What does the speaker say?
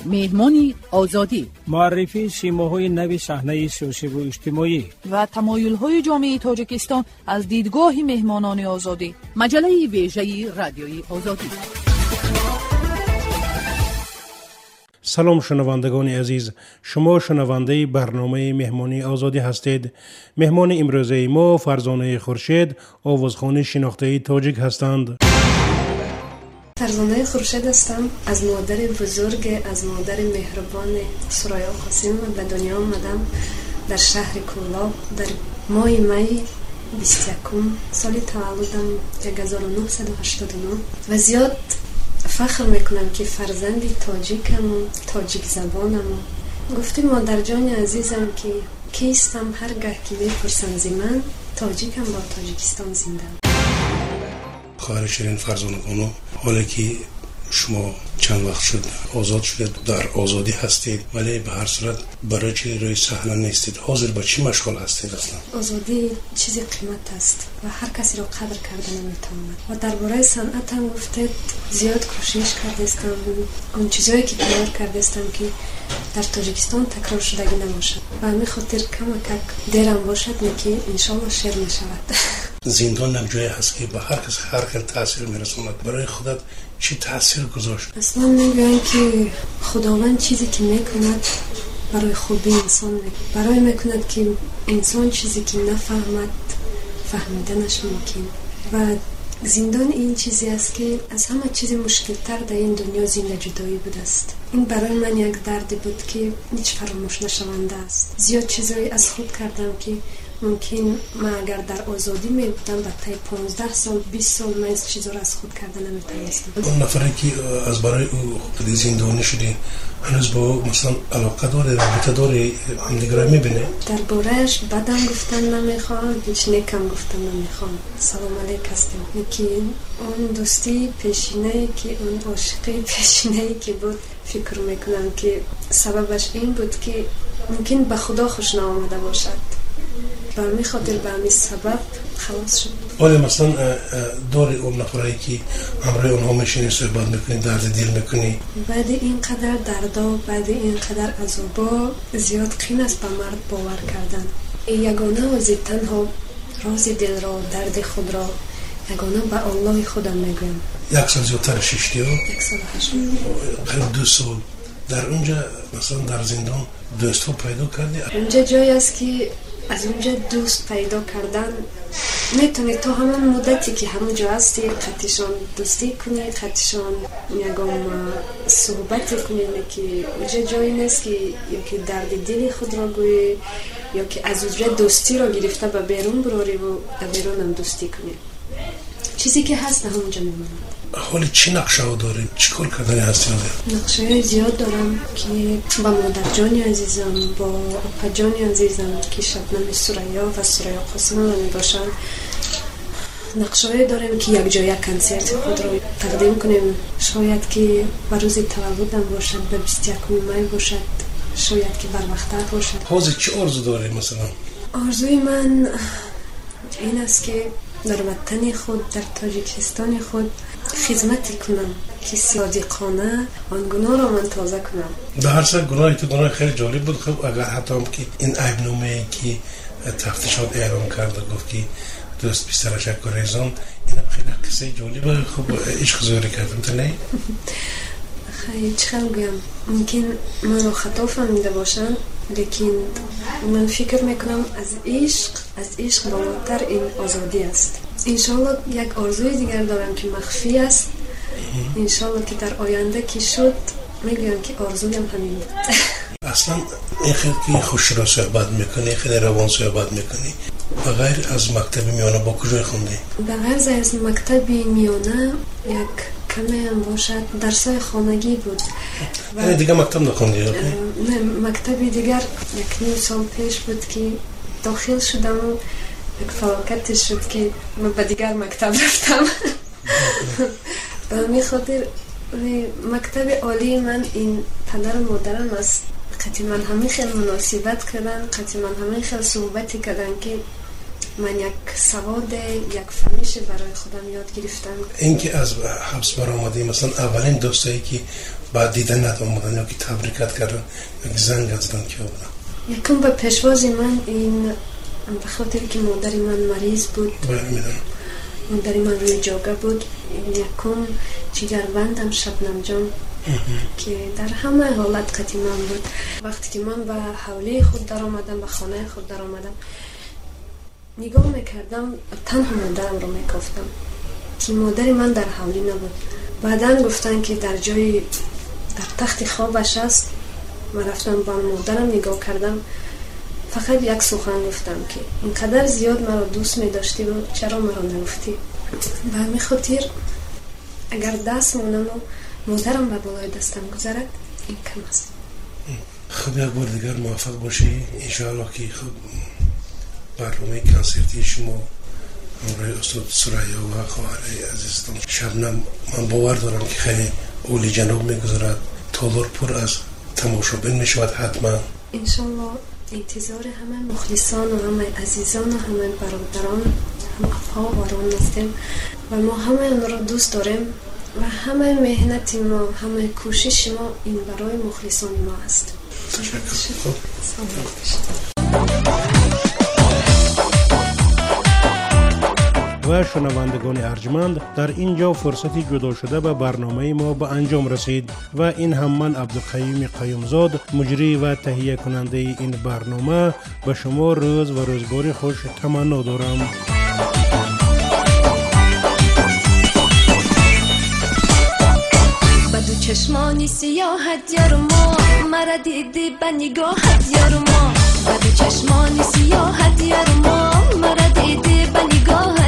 مهمانی آزادی، معرفی شیماهای نوی صحنه سیاسی و اجتماعی و تمایل‌های جامعه تاجیکستان از دیدگاه مهمانان آزادی. مجله ویژه رادیویی آزادی. سلام شنوندگان عزیز، شما شنونده برنامه مهمانی آزادی هستید. مهمان امروزه ما فرزانه خورشید، آوازخوان شناخته تاجیک هستند. فرزانه خورشید هستم. از مادر بزرگ، از مادر مهربان سرایا قاسم به دنیا آمدم در شهر کولاب در ماه می 21 سال تولدم 1989 و زیاد فخر میکنم که فرزند تاجیکم و تاجیک زبانم. گفتیم مادر جان عزیزم که کیستم، هرگاه که میپرسن زی من تاجیکم، با تاجیکستان زنده. خواهر شیرین فرزانه خانم، حالا که شما چند وقت شد آزاد شدید، در آزادی هستید، ولی به هر صورت برای چی روی صحنه نیستید؟ حاضر با چی مشغول هستید اصلا؟ آزادی چیزی قیمت است و هر کسی را قدر کردن نمیتواند. و درباره صنعت هم گفتید زیاد کوشش کردستم، اون چیزایی که تمام کردستم که در تاجیکستان تکرار شدگی نباشد و همین خاطر کمک دیرم باشد که انشالله شیر میشود. زندان یک جایی هست که به هر کس هر کل تاثیر میرسوند. برای خودت چی تاثیر گذاشت؟ اصلا میگویم که خداوند چیزی که میکند برای خوبی انسان میکند، برای میکند که انسان چیزی که نفهمد فهمیدنش ممکن. و زندان این چیزی است که از همه چیز مشکل تر در این دنیا زنده جدایی بود است. این برای من یک دردی بود که هیچ فراموش نشونده است. زیاد چیزایی از خود کردم که ممکن من اگر در آزادی می بودم در طی 15 سال 20 سال من از چیزا را از خود کردن نمیتونستم. اون نفری که از برای او زندانی شدی هنوز با مثلا علاقه داره، رابطه داره، همدیگه را میبینه؟ درباره‌اش بدم گفتن نمیخوام، هیچ نیکم گفتن نمیخوام. سلام علیک هستم. که اون دوستی پیشینه‌ای که اون عاشقی پیشینه‌ای که بود، فکر میکنم که سببش این بود که ممکن به خدا خوش نآمده باشد. برمی خاطر به همین سبب خلاص شد. ولی مثلا داری اون نفرایی که همراه اونها میشینی صحبت میکنی، درد دل میکنی؟ بعد اینقدر دردا، بعد اینقدر عذابا زیاد قین است به مرد باور کردن. یگانه و زی تنها راز دل را، درد خود را یگانه به الله خودم میگویم. 1 سال زیادتر ششتی ها؟ 1 سال 8 قریب 2 سال در اونجا مثلا در زندان دوست ها پیدا کردی؟ اونجا جایی است که از اونجا دوست پیدا کردن میتونی تو همون مدتی که همونجا هستی خطیشان دوستی کنی، خطیشان یکم صحبت کنی، که اونجا جایی نیست که یا که درد دلی خود را گویی یا که از اونجا دوستی را گرفته به بیرون براری و بیرون هم دوستی کنی. چیزی که هست همونجا میمونه. حالی چی نقشه ها داری؟ چی کار کردنی هستی نداری؟ نقشه زیاد دارم که با مادر جانی عزیزم، با اپا جانی عزیزم که شبنم سرایا و سرایا قاسم می باشن، نقشه داریم که یک جای کنسرت خود رو تقدیم کنیم. شاید که به روز تولدم باشد، به 21 می باشد، شاید که بر وقتت باشد. حاضر چی آرزو داری مثلا؟ آرزوی من این است که در وطن خود، در تاجیکستان خود خدمت کنم که صادقانه آن گناه را من تازه کنم. به هر صورت گناهی تو گناه خیلی جالب بود. خب اگر حتی هم که این عیب‌نامه‌ای که تفتیشات اعلام کرده گفت که دوست پسرش یک ریزان، این هم خیلی قصه جالبه. خب عشق زوری کردم تو نه؟ خیلی چقدر بگم، ممکن من رو خطا فهمیده باشم، لیکن من فکر میکنم از عشق بالاتر این آزادی است. انشالله یک آرزوی دیگر دارم که مخفی است. انشالله که در آینده که شد میگویم که آرزویم همین بود. اصلا این خیلی که خوش را صحبت میکنی، خیلی روان صحبت میکنی. بغیر از مکتب میانه با کجای خوندی؟ بغیر از مکتب میانه یک کمی هم باشد درسای خانگی بود. یعنی دیگه مکتب نخوندی؟ نه، مکتبی دیگر 1.5 سال پیش بود که داخل شدم و یک فلاکت شد که من به دیگر مکتب رفتم. به همین خاطر مکتب عالی من این پدر و مادرم است. قطعی من همین خیلی مناسبت کردن، قطعی من همین خیلی صحبتی کردن که من یک سواد، یک فهمیش برای خودم یاد گرفتم. این که از حبس برآمدی، مثلا اولین دوستایی که بعد دیدن ندامدن یا که تبریکت کردن یا که زنگ زدن که بودن؟ یکم به پیشواز من این به خاطر که مادر من مریض بود، مادر من روی جاگه بود، یکم جگربندم شبنم جان که در همه حالت قطعی من بود. وقتی که من به حوله خود در آمدم، به خانه خود در آمدم، نگاه میکردم تنها مادرم رو میکفتم که مادر من در حولی نبود. بعدن گفتن که در جای در تخت خوابش است. من رفتم با مادرم نگاه کردم، فقط یک سخن گفتم که اینقدر زیاد مرا دوست می داشتی و چرا مرا نگفتی؟ به همین خاطر اگر دست مونم و مادرم به بالای دستم گذارد این کم است. خب یک بار دیگر موفق باشی انشاءالله که خب برنامه کنسرتی شما همراه استاد سریا و خواهر عزیزتان شبنم من باور دارم که خیلی اولی جناب میگذارد، تالار پر از تماشابین میشود حتما. انشاءالله انتظار همه مخلصان و همه عزیزان و همه برادران هم افها و باران هستیم و ما همه اون را دوست داریم و همه مهنت ما، همه کوشش ما این برای مخلصان ما است. تشکر. و شنوندگان ارجمند، در اینجا فرصتی جدا شده به برنامه ما به انجام رسید و این هم من عبدالقیوم قیومزاد مجری و تهیه کننده این برنامه به شما روز و روزگار خوش تمنا دارم. بدو چشمانی سیاحت یارما، مرا دیدی به نگاهت یارما. بدو چشمانی سیاحت یارما، مرا دیدی به نگاهت